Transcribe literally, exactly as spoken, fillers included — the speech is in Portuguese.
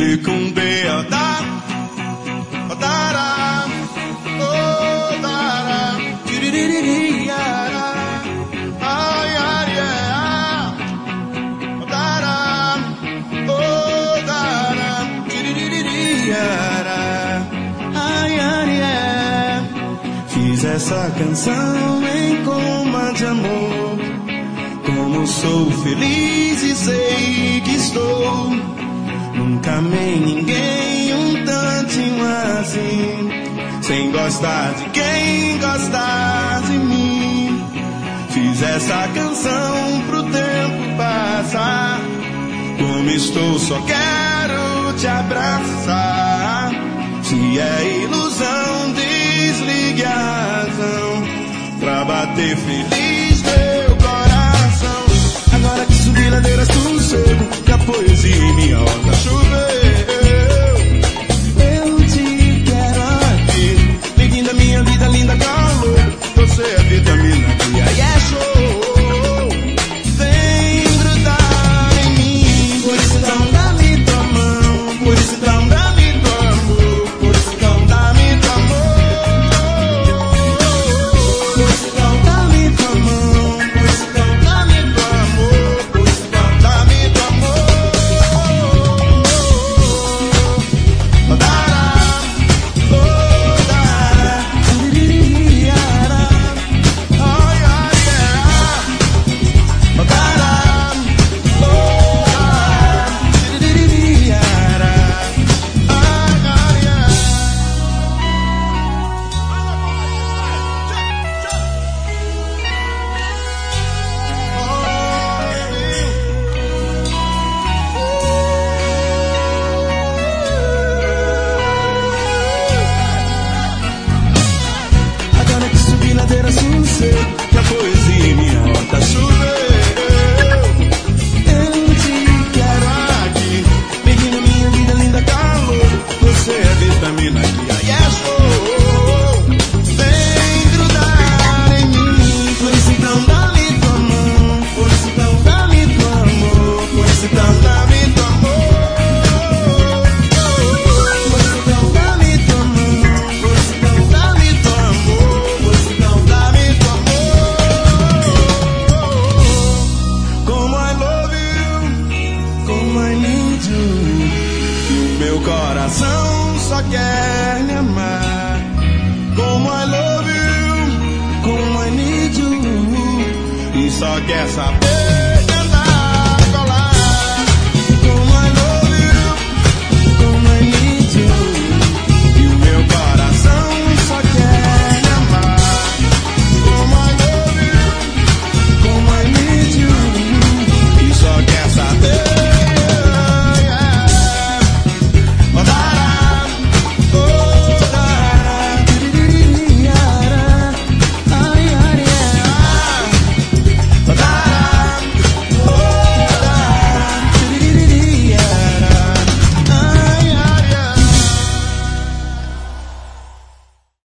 Essa canção em coma de amor. Como sou feliz e sei que estou. Nunca amei ninguém um tantinho assim, sem gostar de quem gosta de mim. Fiz essa canção pro tempo passar. Como estou, só quero te abraçar. Se é ilusão, desligue a razão pra bater feliz meu coração. Agora que subi ladeiras tudo seco, que a poesia em minha horta choveu. Eu te quero aqui, bem-vinda minha vida linda, calor. Você é vitamina que aí é show. Vem grudar em mim, por isso então dá-me tua mão, por isso então dá-me tua amor, por isso então dá-me tua amor. Que a poesia em minha horta choveu. Eu te quero aqui, bem-vinda minha vida linda, calor. Você é vitamina que aí é show. Vem grudar em mim, por isso então dá-me tua mão, por isso então dá-me tua amor, por isso então dá-me tua amor. Coração só quer me amar. Como I love you, como I need you, e só quer saber